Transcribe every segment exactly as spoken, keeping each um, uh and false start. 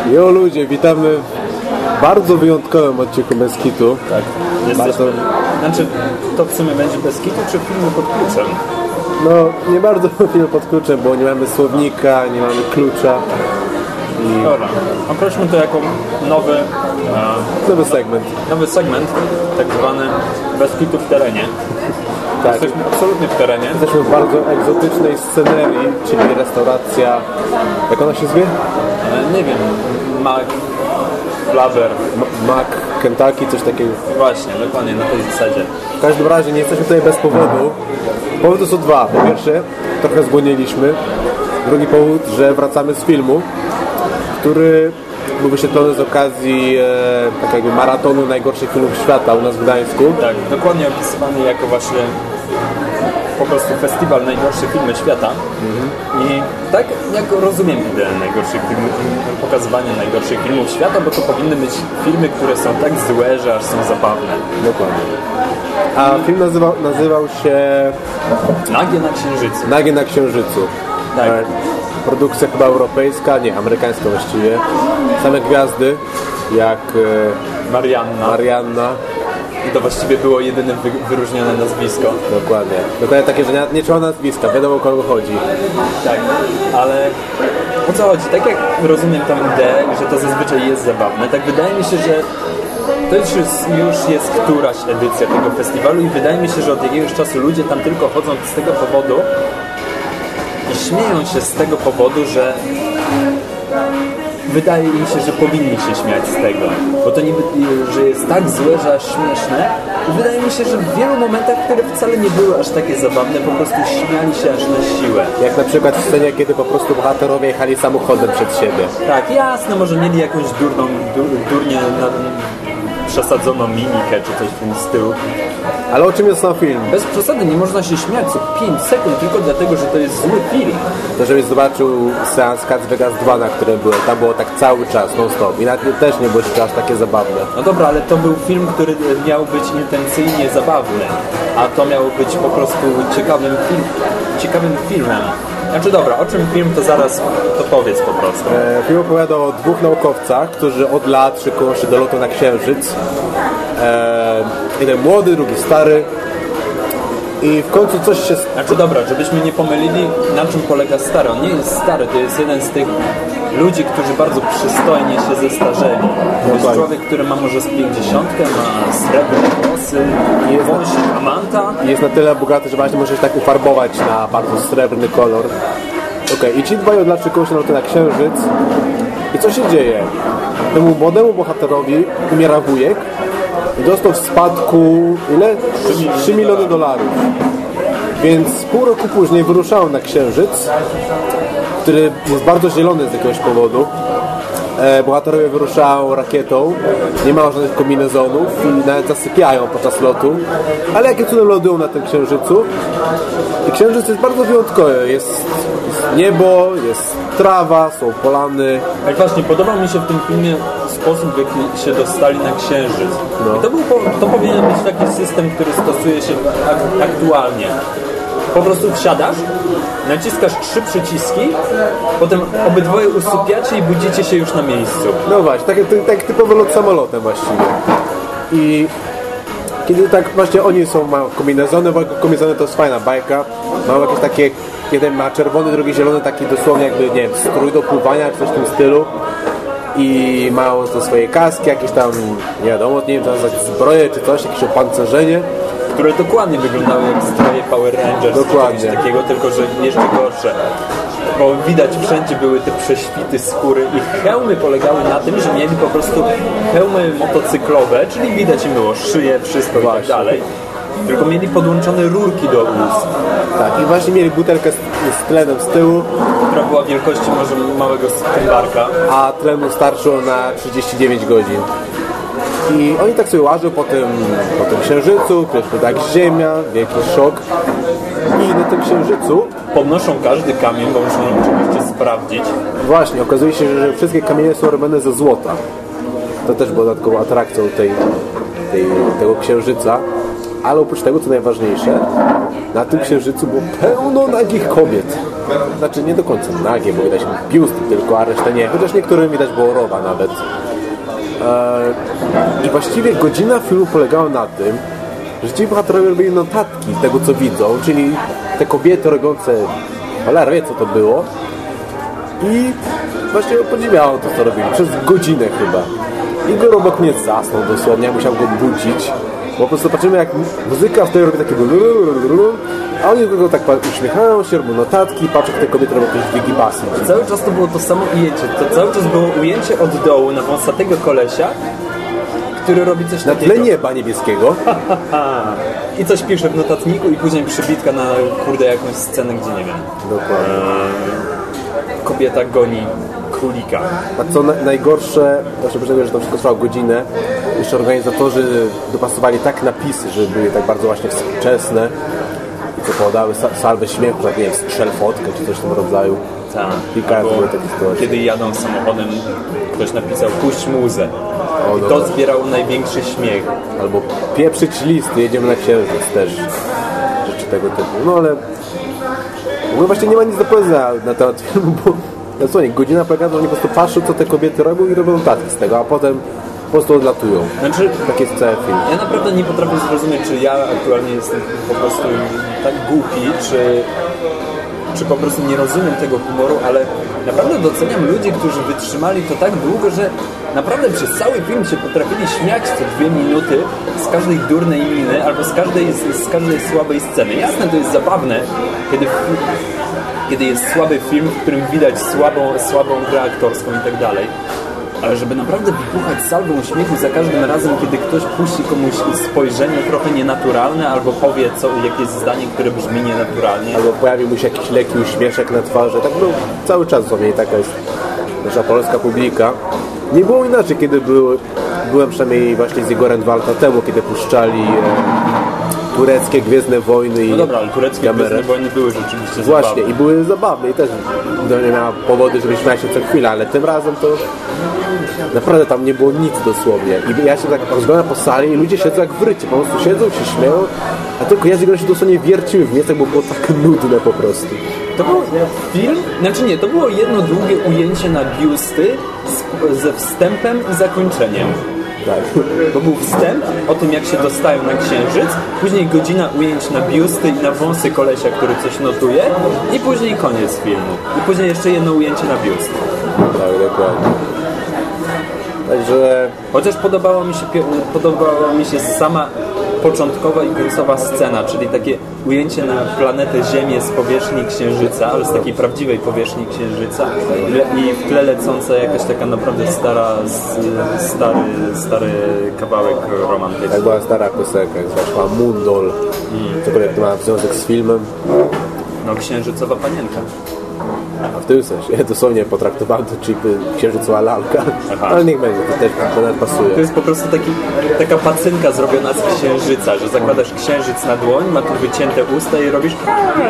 Jo ludzie, witamy w bardzo wyjątkowym odcinku Beskitu. Tak, jesteśmy... Bardzo... Znaczy, to w sumie będzie Beskitu czy filmu pod kluczem? No, nie bardzo film pod kluczem, bo nie mamy słownika, nie mamy klucza. I... Dobra, określmy to jako nowy... E... Nowy segment. Nowy segment, tak zwany Beskitu w terenie. Tak. Jesteśmy absolutnie w terenie. Jesteśmy w bardzo egzotycznej scenerii, czyli restauracja... Jak ona się zwie? E, nie wiem, Mac... Flavor. Mac, Kentucky, coś takiego. Właśnie, dokładnie na tej zasadzie. W każdym razie nie jesteśmy tutaj bez powodu. Powody są dwa. Po pierwsze, trochę zgłodniliśmy. Drugi powód, że wracamy z filmu, który był wyświetlony z okazji e, tak jakby maratonu najgorszych filmów świata u nas w Gdańsku. Tak, dokładnie opisywany jako właśnie po prostu festiwal najgorszych filmów świata. Mhm. I tak jak rozumiem ideę najgorszych filmów, pokazywanie najgorszych filmów świata, bo to powinny być filmy, które są tak złe, że aż są zabawne. Dokładnie. A film nazywał, nazywał się... Nagie na Księżycu. Nagie na Księżycu. Tak. Produkcja chyba europejska, nie, amerykańska właściwie. Same gwiazdy, jak e, Marianna. Marianna. I to właściwie było jedyne wy, wyróżnione nazwisko. Dokładnie. Dokładnie takie, że nie, nie trzeba nazwiska, wiadomo o kogo chodzi. Tak, ale o co chodzi? Tak jak rozumiem tą ideę, że to zazwyczaj jest zabawne, tak wydaje mi się, że to już jest, już jest któraś edycja tego festiwalu i wydaje mi się, że od jakiegoś czasu ludzie tam tylko chodzą z tego powodu i śmieją się z tego powodu, że wydaje mi się, że powinni się śmiać z tego, bo to niby, że jest tak złe, że aż śmieszne i wydaje mi się, że w wielu momentach, które wcale nie były aż takie zabawne, po prostu śmiali się aż na siłę. Jak na przykład w scenie, kiedy po prostu bohaterowie jechali samochodem przed siebie. Tak, jasne, może mieli jakąś durną, dur, durnie na, przesadzoną mimikę czy coś w tym stylu. Ale o czym jest ten film? Bez przesady, nie można się śmiać co pięć sekund tylko dlatego, że to jest zły film. To żebyś zobaczył seans Cats Vegas dwa, na które byłem. Tam było tak cały czas, non stop. I nawet też nie było aż takie zabawne. No dobra, ale to był film, który miał być intencyjnie zabawny. A to miał być po prostu ciekawym, film, ciekawym filmem. Znaczy dobra, o czym film, to zaraz to powiedz po prostu. E, film opowiada o dwóch naukowcach, którzy od lat szykują się do lotu na Księżyc. E, jeden młody, drugi stary. I w końcu coś się... Znaczy dobra, żebyśmy nie pomylili, na czym polega stary. On nie jest stary, to jest jeden z tych ludzi, którzy bardzo przystojnie się zestarzeli. To jest człowiek, który ma może z pięćdziesiątkę, ma srebrne włosy, wąsik amanta. I jest na tyle bogaty, że właśnie możesz tak ufarbować na bardzo srebrny kolor. Okej, okay. I ci dwaj od lat szykują się na loty na Księżyc. I co się dzieje? Temu młodemu bohaterowi umiera wujek i dostał w spadku ile? trzy miliony dolarów. Więc pół roku później wyruszają na Księżyc, który jest bardzo zielony z jakiegoś powodu. E, bohaterowie wyruszają rakietą, nie ma żadnych kombinezonów i nawet zasypiają podczas lotu. Ale jakie cudem lądują na tym Księżycu? I Księżyc jest bardzo wyjątkowy. Jest, jest niebo, jest trawa, są polany. Jak właśnie, podobał mi się w tym filmie sposób, w jaki się dostali na Księżyc. No. I to, był, to powinien być taki system, który stosuje się ak- aktualnie. Po prostu wsiadasz, naciskasz trzy przyciski, potem obydwoje usypiacie i budzicie się już na miejscu. No właśnie, tak, tak typowy lot samolotem właściwie. I kiedy tak właśnie oni są, mają kombinezony, bo kombinezony to jest fajna bajka. Mają jakieś takie, jeden ma czerwony, drugi zielony, taki dosłownie jakby, nie wiem, strój do pływania, czy coś w tym stylu. I mają te swoje kaski, jakieś tam, nie wiadomo, nie wiem, to nazwać zbroje czy coś, jakieś opancerzenie. Które dokładnie wyglądały jak stroje Power Rangers. Dokładnie. Czy takiego, tylko że jeszcze gorsze. Bo widać wszędzie były te prześwity skóry i hełmy polegały na tym, że mieli po prostu hełmy motocyklowe, czyli widać im było szyję, wszystko właśnie. I tak dalej. Tylko mieli podłączone rurki do ust. Tak, i właśnie mieli butelkę z, z tlenem z tyłu, która była wielkości może małego skrzynbarka, a tlenu starczyło na trzydzieści dziewięć godzin. I oni tak sobie łażą po tym, po tym Księżycu, przecież tak ziemia, wielki szok. I na tym Księżycu podnoszą każdy kamień, bo muszą oczywiście sprawdzić. Właśnie, okazuje się, że wszystkie kamienie są robione ze złota. To też było dodatkową atrakcją tej, tej, tego Księżyca. Ale oprócz tego, co najważniejsze, na tym Księżycu było pełno nagich kobiet. znaczy nie do końca nagie, bo widać biusty tylko, a resztę nie, chociaż niektórym widać było rowa nawet. Eee, I właściwie godzina filmu polegała na tym, że ci bohaterowie robili notatki z tego, co widzą, czyli te kobiety robiące, cholera wie, co to było. I właśnie podziwiałem to, co robili, przez godzinę chyba. Igor obok mnie zasnął dosłownie, ja musiał go budzić. Bo po prostu patrzymy, jak muzyka wtedy robi takie a oni tylko tak uśmiechają się, robią notatki, patrzą, jak te kobiety robią jakieś wigibasy. Cały czas to było to samo ujęcie. To cały czas było ujęcie od dołu na wąsatego kolesia, który robi coś na takiego. tle nieba niebieskiego. I coś pisze w notatniku i później przybitka na, kurde, jakąś scenę, gdzie nie wiem. Dokładnie. Eee, kobieta goni królika. A co na, najgorsze, znaczy że to wszystko trwało godzinę, jeszcze organizatorzy dopasowali tak napisy, żeby były tak bardzo właśnie współczesne i co podały salwę śmiechu, tak nie wiem, strzel fotkę czy coś w tym rodzaju. Tak. Kilka razy były takie sytuacje. Kiedy jadą samochodem, ktoś napisał puść muzę. O, I no to tak. zbierało największy śmiech. Albo pieprzyć listy, jedziemy na księżyc też. Rzeczy tego typu. No ale w ogóle właśnie nie ma nic do powiedzenia na temat filmu, bo no co nie, godzina polega na to, że oni po prostu patrzą, co te kobiety robią i robią notatki z tego, a potem po prostu odlatują. Znaczy, tak jest cały film. Ja naprawdę nie potrafię zrozumieć, czy ja aktualnie jestem po prostu tak głupi, czy, czy po prostu nie rozumiem tego humoru, ale naprawdę doceniam ludzi, którzy wytrzymali to tak długo, że naprawdę przez cały film się potrafili śmiać co dwie minuty z każdej durnej miny albo z każdej, z, z każdej słabej sceny. Jasne, to jest zabawne, kiedy, kiedy jest słaby film, w którym widać słabą, słabą grę aktorską i tak dalej. Ale żeby naprawdę wybuchać salwą śmiechu za każdym razem, kiedy ktoś puści komuś spojrzenie trochę nienaturalne albo powie co, jakieś zdanie, które brzmi nienaturalnie. Albo pojawił mu się jakiś lekki uśmieszek na twarzy. Tak był cały czas dosłownie, taka jest nasza polska publika. Nie było inaczej, kiedy był, byłem przynajmniej właśnie z Igorem dwa lata temu, kiedy puszczali e, tureckie Gwiezdne Wojny i no dobra, ale tureckie kamerę. Gwiezdne Wojny były rzeczywiście Właśnie, zabawne. i były zabawne i też nie miała powody, żeby śmiać się co chwilę, ale tym razem to naprawdę tam nie było nic dosłownie. I ja się tak rozglądam po sali i ludzie siedzą jak w rycie, po prostu siedzą, się śmieją, a tylko ja z Igorem się dosłownie wierciły w miejscach, bo było tak nudne po prostu. To był film, znaczy nie, to było jedno długie ujęcie na biusty z, ze wstępem i zakończeniem. Tak. To był wstęp o tym, jak się dostają na księżyc, później godzina ujęć na biusty i na wąsy kolesia, który coś notuje i później koniec filmu. I później jeszcze jedno ujęcie na biust. Tak, dokładnie. Także... Chociaż podobało mi się, podobała mi się sama początkowa i końcowa scena, czyli takie ujęcie na planetę Ziemię z powierzchni Księżyca, ale z takiej prawdziwej powierzchni Księżyca i w tle lecąca jakaś taka naprawdę stara, stary, stary kawałek romantyczny. Tak była stara piosenka, jak zwłaszcza Mundol, mm. cokolwiek to ma związek z filmem. No, księżycowa panienka. A w tym sensie, dosłownie potraktowałem to chipy księżycowa lalka, aha. Ale niech będzie, to też to nawet pasuje. To jest po prostu taki, taka pacynka zrobiona z księżyca, że zakładasz księżyc na dłoń, ma tu wycięte usta i robisz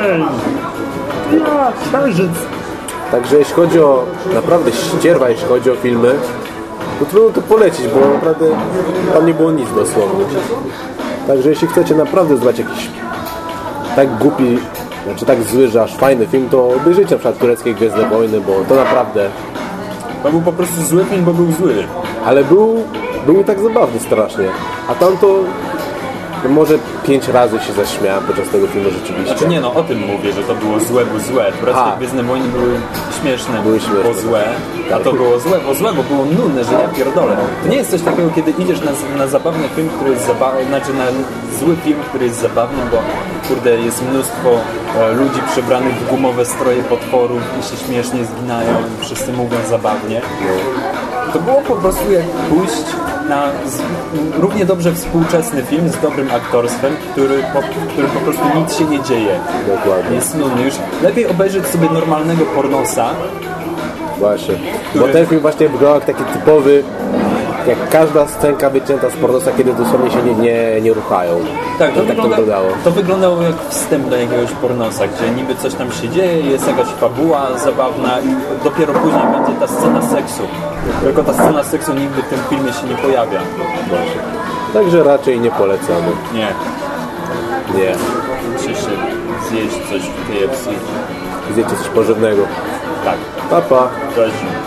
księżyc. Także jeśli chodzi o naprawdę ścierwa, jeśli chodzi o filmy, to trudno to polecić, bo naprawdę tam nie było nic dosłownie. Także jeśli chcecie naprawdę zobaczyć jakiś tak głupi, znaczy tak zły, że aż fajny film, to obejrzyjcie na przykład tureckie Gwiezdne Wojny, bo to naprawdę... To był po prostu zły film, bo był zły. Ale był, był tak zabawny strasznie. A tam to może pięć razy się zaśmiałem podczas tego filmu rzeczywiście. Znaczy nie, no o tym mówię, że to było złe, bo złe. Tureckie Gwiezdne Wojny były śmieszne, były śmieszne, bo złe. A to było złe, bo złe, bo było nudne, że ja pierdolę. To nie jest coś takiego, kiedy idziesz na, na zabawny film, który jest zabawny, znaczy na zły film, który jest zabawny, bo kurde, jest mnóstwo e, ludzi przebranych w gumowe stroje potworów i się śmiesznie zginają i wszyscy mówią zabawnie. To było po prostu jak pójść na z, równie dobrze współczesny film z dobrym aktorstwem, który po, który po prostu nic się nie dzieje. Dokładnie. Jest nudny. Już lepiej obejrzeć sobie normalnego pornosa. Właśnie. Który... Bo ten film właśnie wygląda jak taki typowy, jak każda scenka wycięta z pornosa, kiedy dosłownie się nie, nie, nie ruchają. Tak, to, to, wygląda, tak to wyglądało. To wyglądało jak wstęp do jakiegoś pornosa, gdzie niby coś tam się dzieje, jest jakaś fabuła zabawna i dopiero później będzie ta scena seksu. Tylko ta scena seksu nigdy w tym filmie się nie pojawia. Właśnie. Także raczej nie polecamy. Nie. Nie. Muszę się zjeść coś w K F C. i zjedzcie coś pożywnego. Tak. Pa, pa. Cześć.